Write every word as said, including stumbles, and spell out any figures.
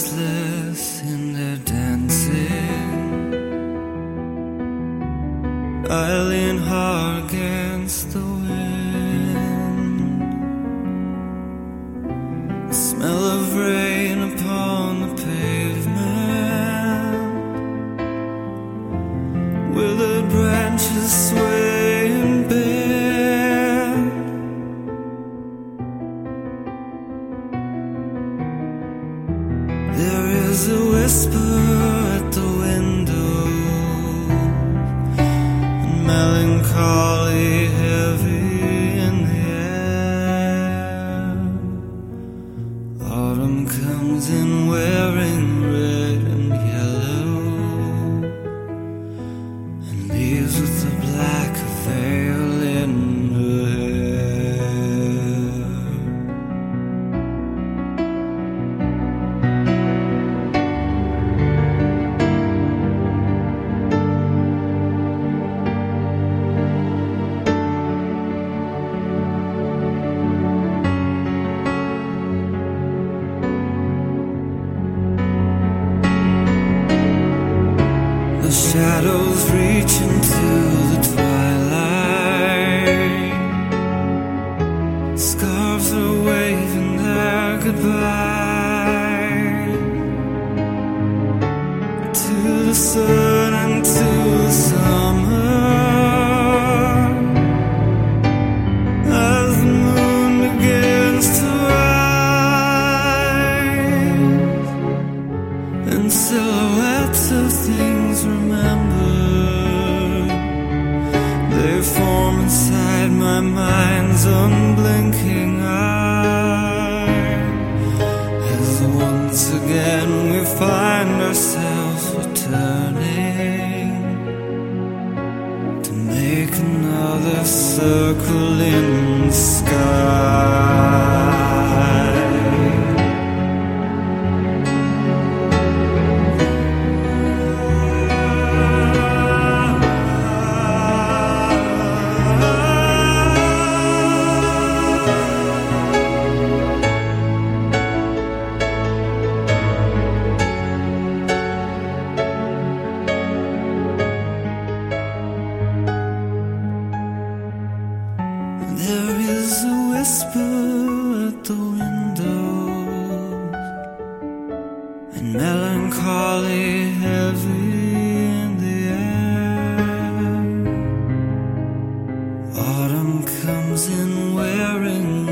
restless in their dancing. I lean hard against the wind. The smell of rain upon the pavement. Withered branches sway and bend. There is a whisper at the window, and melancholy heavy in the air. Autumn comes in wearing red and yellow, and leaves with the black veil in her hair. The shadows reach into the twilight. Scarves are waving their goodbye to the sun and to the summer. As the moon begins to rise, and silhouettes of things remembered, they form inside my mind's unblinking eye. As once again we find ourselves returning to make another circle in the sky. There is a whisper at the windows, and melancholy heavy in the air. Autumn comes in wearing